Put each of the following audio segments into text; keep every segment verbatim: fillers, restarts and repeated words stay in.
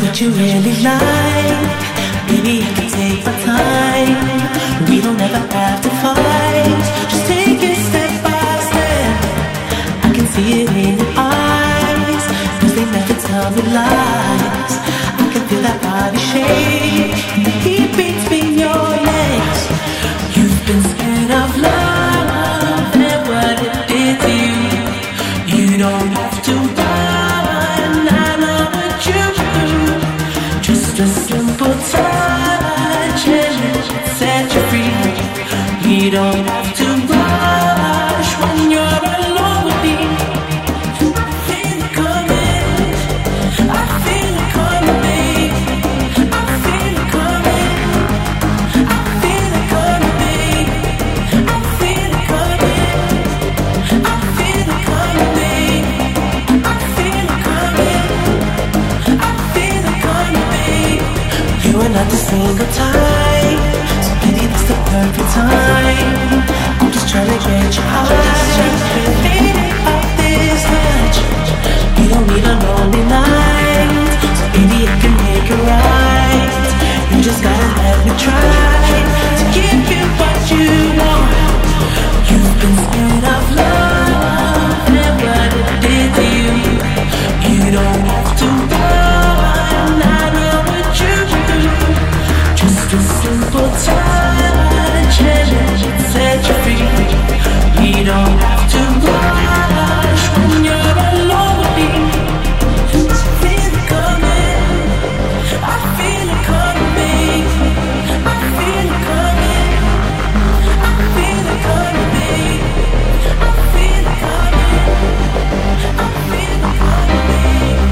what you really like. Baby, I can take my time. We don't ever have to fight. Just take it step by step. I can see it in your eyes, cause they never tell me lies. I can feel that body shake, and the heat between your legs. You've been scared of love and what it did to you. You don't have to run, I know what you do. Just a simple touch and it set you free. You don't have to rush when you're alone with me. I feel it coming, I feel it coming, babe. I feel it coming, I feel it coming, babe. I feel it coming, I feel it coming, babe. I feel it coming, I feel it coming, babe. You are not the single type, so maybe this the perfect time. I'm just trying to get you high, faded off this much. You don't need a lonely night, so baby I can make it right. You just gotta let me try to give you what you want. You've been scared of love and what it did to you. You don't have to run, I know what you do. Just a simple touch and it set you free. We don't have to rush when you're alone with me. I feel it coming, I feel it coming, babe. I feel it coming, I feel it coming, babe. I feel it coming, I feel it coming, babe.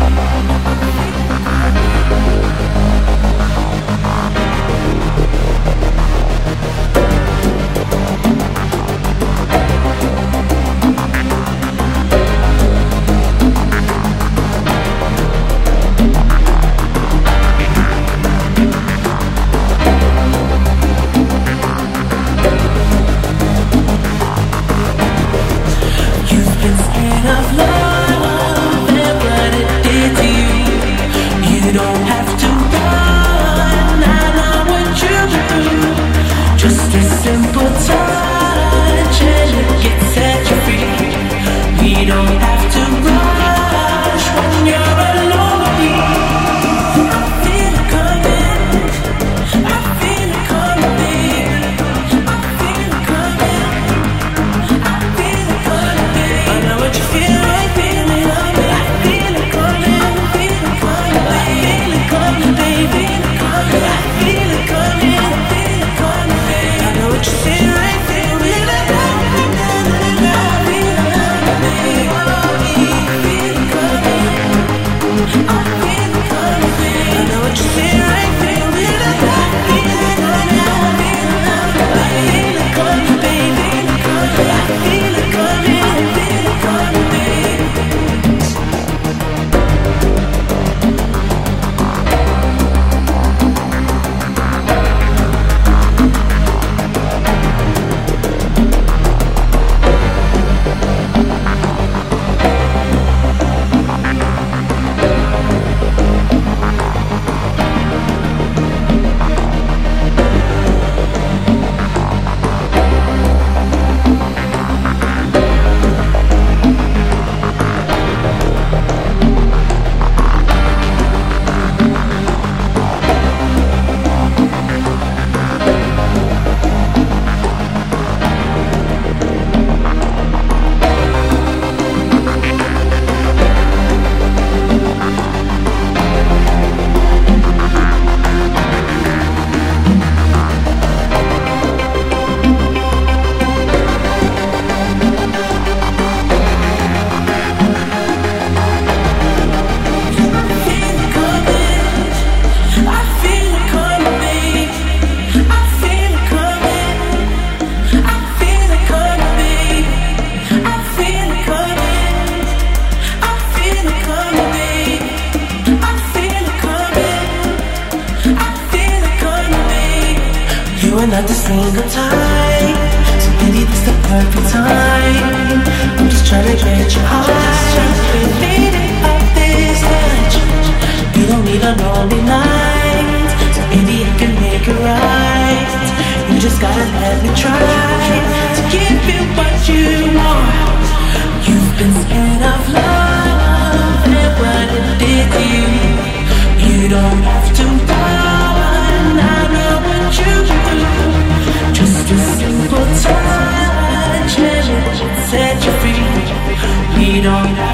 You've been scared of love and what it did to you. You don't have to run, I know what you do. Just a simple touch and it gets set you free. We don't have to rush when you're alone with me. I feel it coming, I feel it coming, babe. I feel it coming, I feel it coming, babe. I know what you feel, I feel it coming. I feel it coming, I feel it coming, I feel it coming, baby. I feel it coming, I feel it coming, babe. I know what you feel, I feel it. I feel it coming, babe. I feel it coming, I feel it coming, babe. I know what you feel, I feel it. I feel it coming, I feel it coming, baby. I feel it coming, I feel it coming, babe. We're not the single type, so maybe this the perfect time. I'm just trying to get you high, faded off this touch. You don't need a a lonely night, so baby I can make it right. You just gotta let me try to give you what you want. You've been scared of love and what it did to you. You don't have to run, I know what you do. Just a simple touch and it will set you free. We don't